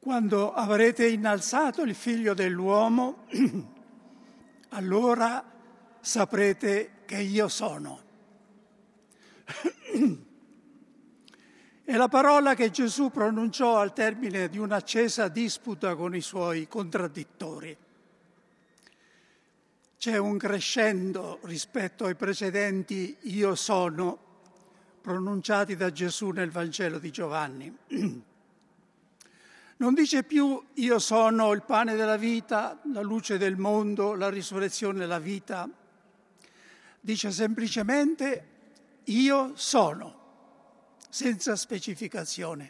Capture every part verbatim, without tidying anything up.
Quando avrete innalzato il Figlio dell'uomo, allora saprete che io sono. È la parola che Gesù pronunciò al termine di un'accesa disputa con i suoi contraddittori. C'è un crescendo rispetto ai precedenti io sono pronunciati da Gesù nel Vangelo di Giovanni. Non dice più io sono il pane della vita, la luce del mondo, la risurrezione e la vita. Dice semplicemente io sono, senza specificazione.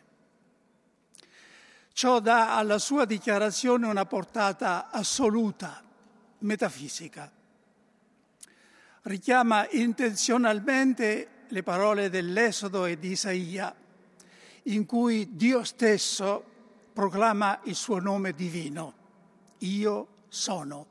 Ciò dà alla sua dichiarazione una portata assoluta, metafisica. Richiama intenzionalmente le parole dell'Esodo e di Isaia, in cui Dio stesso proclama il suo nome divino, io sono.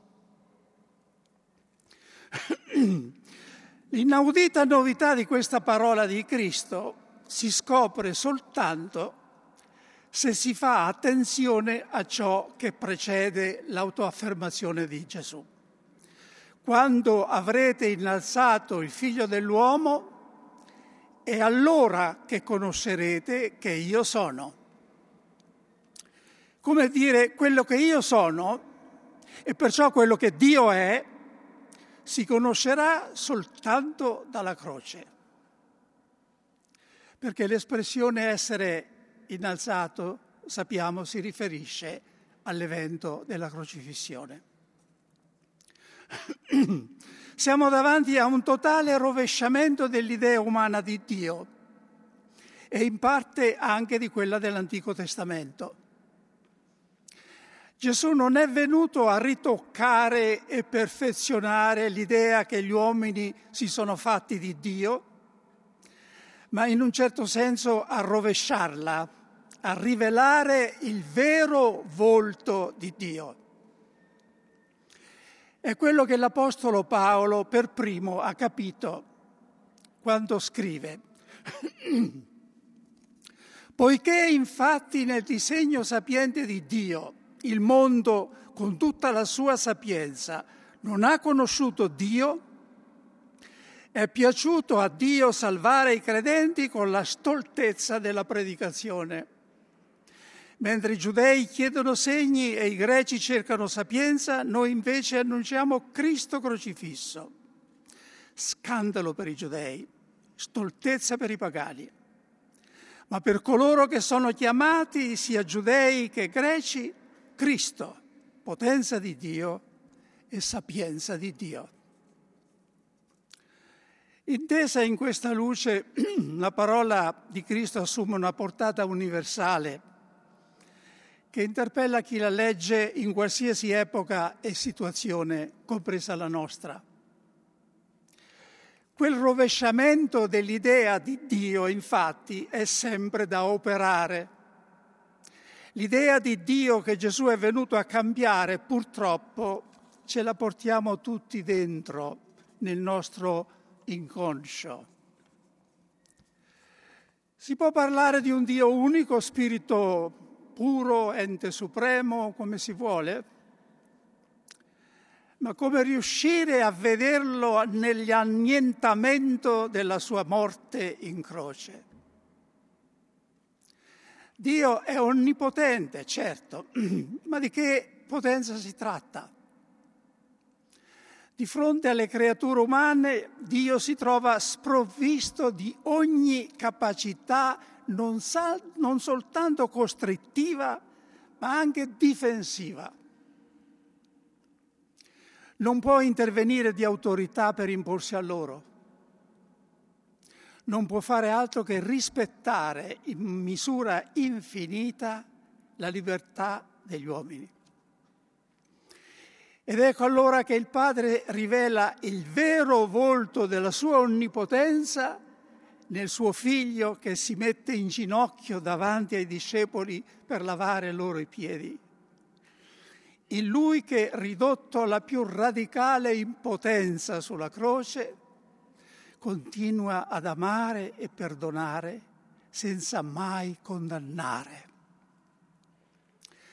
L'inaudita novità di questa parola di Cristo si scopre soltanto se si fa attenzione a ciò che precede l'autoaffermazione di Gesù. Quando avrete innalzato il Figlio dell'uomo, è allora che conoscerete che io sono. Come dire, quello che io sono, e perciò quello che Dio è, si conoscerà soltanto dalla croce. Perché l'espressione essere innalzato, sappiamo, si riferisce all'evento della crocifissione. Siamo davanti a un totale rovesciamento dell'idea umana di Dio e in parte anche di quella dell'Antico Testamento. Gesù non è venuto a ritoccare e perfezionare l'idea che gli uomini si sono fatti di Dio, ma in un certo senso a rovesciarla, a rivelare il vero volto di Dio. È quello che l'Apostolo Paolo per primo ha capito quando scrive: poiché infatti nel disegno sapiente di Dio il mondo con tutta la sua sapienza non ha conosciuto Dio, è piaciuto a Dio salvare i credenti con la stoltezza della predicazione. Mentre i giudei chiedono segni e i greci cercano sapienza, noi invece annunciamo Cristo crocifisso. Scandalo per i giudei, stoltezza per i pagani. Ma per coloro che sono chiamati, sia giudei che greci, Cristo, potenza di Dio e sapienza di Dio. Intesa in questa luce, la parola di Cristo assume una portata universale che interpella chi la legge in qualsiasi epoca e situazione, compresa la nostra. Quel rovesciamento dell'idea di Dio, infatti, è sempre da operare. L'idea di Dio che Gesù è venuto a cambiare, purtroppo, ce la portiamo tutti dentro, nel nostro inconscio. Si può parlare di un Dio unico, spirito puro, ente supremo, come si vuole, ma come riuscire a vederlo nell'annientamento della sua morte in croce? Dio è onnipotente, certo, ma di che potenza si tratta? Di fronte alle creature umane, Dio si trova sprovvisto di ogni capacità non, sal- non soltanto costrittiva, ma anche difensiva. Non può intervenire di autorità per imporsi a loro. Non può fare altro che rispettare in misura infinita la libertà degli uomini. Ed ecco allora che il Padre rivela il vero volto della sua onnipotenza nel suo Figlio che si mette in ginocchio davanti ai discepoli per lavare loro i piedi. In Lui che, ridotto alla più radicale impotenza sulla croce, continua ad amare e perdonare senza mai condannare.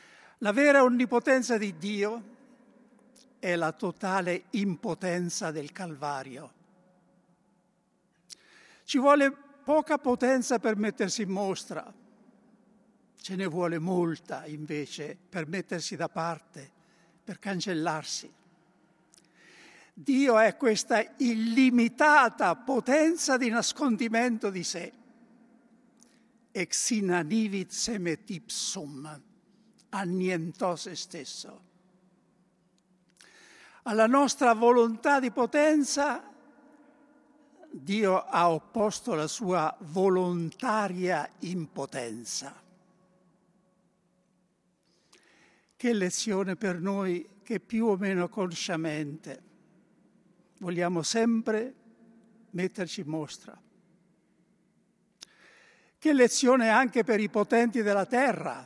La vera onnipotenza di Dio è la totale impotenza del Calvario. Ci vuole poca potenza per mettersi in mostra, ce ne vuole molta invece per mettersi da parte, per cancellarsi. Dio è questa illimitata potenza di nascondimento di sé. Ex inanivit semet ipsum, annientò se stesso. Alla nostra volontà di potenza Dio ha opposto la sua volontaria impotenza. Che lezione per noi che più o meno consciamente vogliamo sempre metterci in mostra. Che lezione anche per i potenti della terra,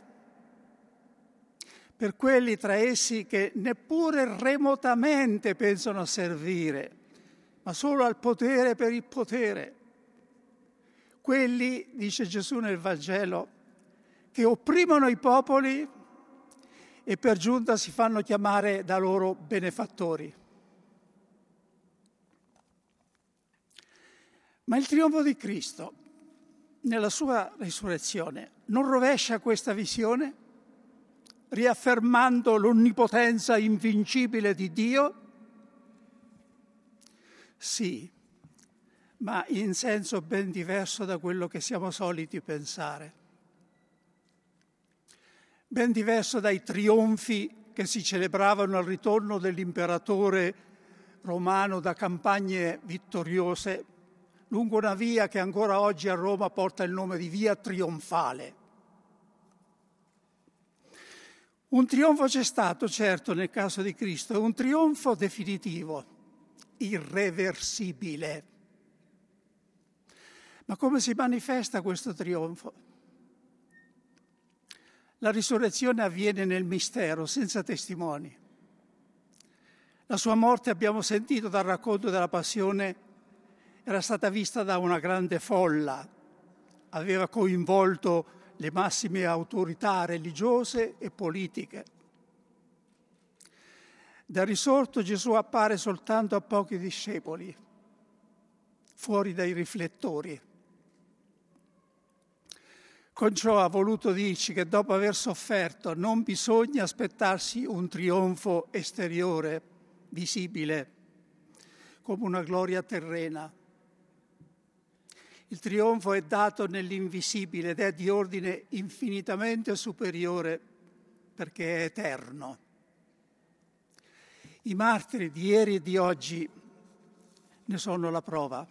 per quelli tra essi che neppure remotamente pensano a servire, ma solo al potere per il potere. Quelli, dice Gesù nel Vangelo, che opprimono i popoli e per giunta si fanno chiamare da loro benefattori. Ma il trionfo di Cristo, nella sua risurrezione, non rovescia questa visione, riaffermando l'onnipotenza invincibile di Dio? Sì, ma in senso ben diverso da quello che siamo soliti pensare. Ben diverso dai trionfi che si celebravano al ritorno dell'imperatore romano da campagne vittoriose lungo una via che ancora oggi a Roma porta il nome di Via Trionfale. Un trionfo c'è stato, certo, nel caso di Cristo, è un trionfo definitivo, irreversibile. Ma come si manifesta questo trionfo? La risurrezione avviene nel mistero, senza testimoni. La sua morte, abbiamo sentito dal racconto della Passione, era stata vista da una grande folla, aveva coinvolto le massime autorità religiose e politiche. Dal risorto Gesù appare soltanto a pochi discepoli, fuori dai riflettori. Con ciò ha voluto dirci che dopo aver sofferto non bisogna aspettarsi un trionfo esteriore, visibile, come una gloria terrena. Il trionfo è dato nell'invisibile ed è di ordine infinitamente superiore perché è eterno. I martiri di ieri e di oggi ne sono la prova.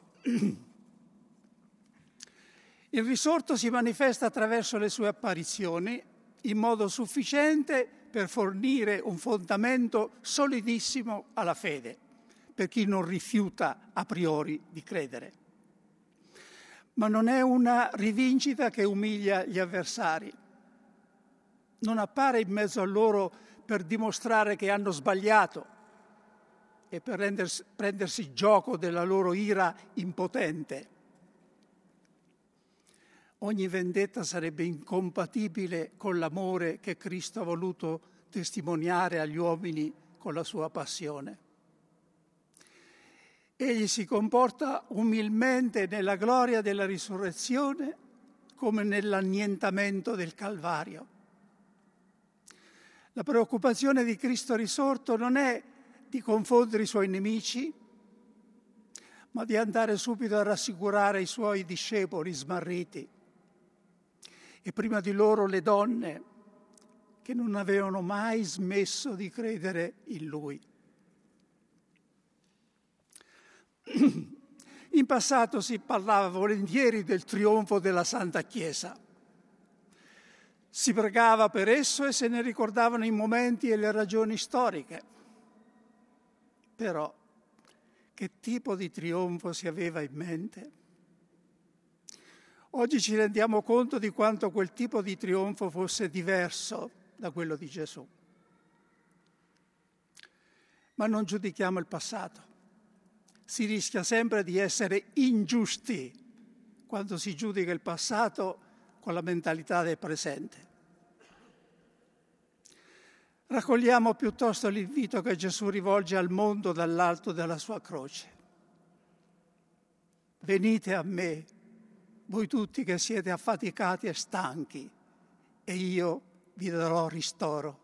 Il risorto si manifesta attraverso le sue apparizioni in modo sufficiente per fornire un fondamento solidissimo alla fede, per chi non rifiuta a priori di credere. Ma non è una rivincita che umilia gli avversari. Non appare in mezzo a loro per dimostrare che hanno sbagliato e per rendersi, prendersi gioco della loro ira impotente. Ogni vendetta sarebbe incompatibile con l'amore che Cristo ha voluto testimoniare agli uomini con la sua passione. Egli si comporta umilmente nella gloria della risurrezione come nell'annientamento del Calvario. La preoccupazione di Cristo risorto non è di confondere i suoi nemici, ma di andare subito a rassicurare i suoi discepoli smarriti e prima di loro le donne che non avevano mai smesso di credere in Lui. In passato si parlava volentieri del trionfo della Santa Chiesa. Si pregava per esso e se ne ricordavano i momenti e le ragioni storiche. Però, che tipo di trionfo si aveva in mente? Oggi ci rendiamo conto di quanto quel tipo di trionfo fosse diverso da quello di Gesù. Ma non giudichiamo il passato. Si rischia sempre di essere ingiusti quando si giudica il passato con la mentalità del presente. Raccogliamo piuttosto l'invito che Gesù rivolge al mondo dall'alto della sua croce. Venite a me, voi tutti che siete affaticati e stanchi, e io vi darò ristoro.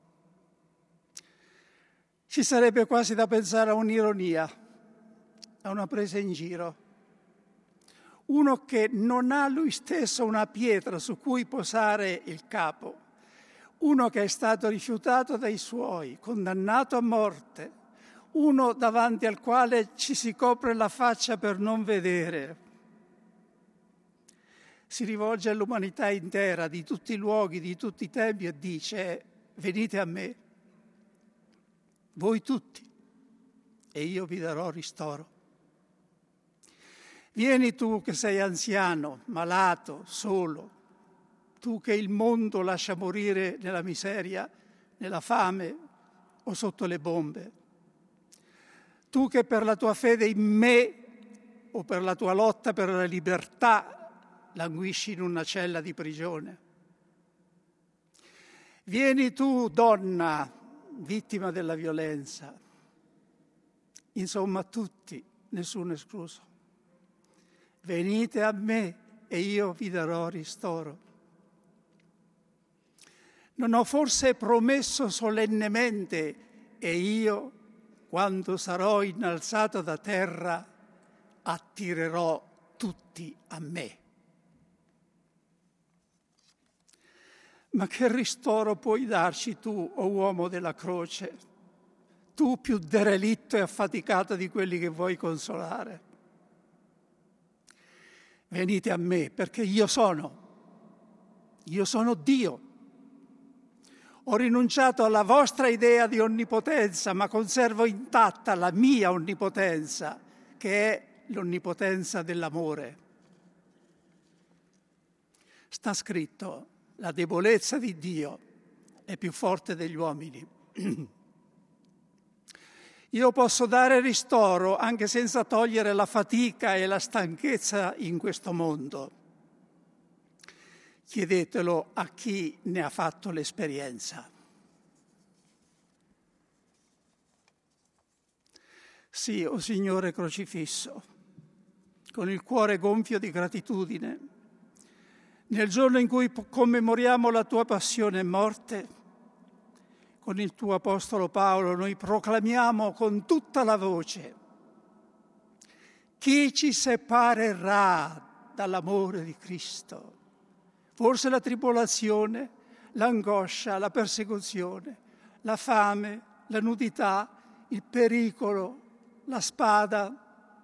Ci sarebbe quasi da pensare a un'ironia, a una presa in giro. Uno che non ha lui stesso una pietra su cui posare il capo, uno che è stato rifiutato dai suoi, condannato a morte, uno davanti al quale ci si copre la faccia per non vedere. Si rivolge all'umanità intera, di tutti i luoghi, di tutti i tempi, e dice: venite a me, voi tutti, e io vi darò ristoro. Vieni tu che sei anziano, malato, solo, tu che il mondo lascia morire nella miseria, nella fame o sotto le bombe. Tu che per la tua fede in me o per la tua lotta per la libertà languisci in una cella di prigione. Vieni tu, donna, vittima della violenza. Insomma, tutti, nessuno escluso. Venite a me e io vi darò ristoro. Non ho forse promesso solennemente, e io, quando sarò innalzato da terra, attirerò tutti a me. Ma che ristoro puoi darci tu, o uomo della croce, tu più derelitto e affaticato di quelli che vuoi consolare? Venite a me, perché io sono, io sono Dio. Ho rinunciato alla vostra idea di onnipotenza, ma conservo intatta la mia onnipotenza, che è l'onnipotenza dell'amore. Sta scritto: la debolezza di Dio è più forte degli uomini. Io posso dare ristoro anche senza togliere la fatica e la stanchezza in questo mondo. Chiedetelo a chi ne ha fatto l'esperienza. Sì, o Signore crocifisso, con il cuore gonfio di gratitudine, nel giorno in cui commemoriamo la tua passione e morte, con il tuo apostolo Paolo noi proclamiamo con tutta la voce: chi ci separerà dall'amore di Cristo? Forse la tribolazione, l'angoscia, la persecuzione, la fame, la nudità, il pericolo, la spada.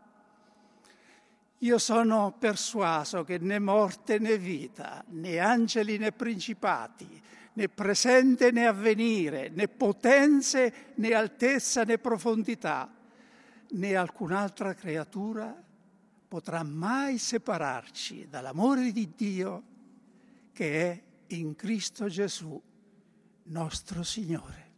Io sono persuaso che né morte né vita, né angeli né principati, né presente né avvenire, né potenze né altezza né profondità, né alcun'altra creatura potrà mai separarci dall'amore di Dio che è in Cristo Gesù, nostro Signore.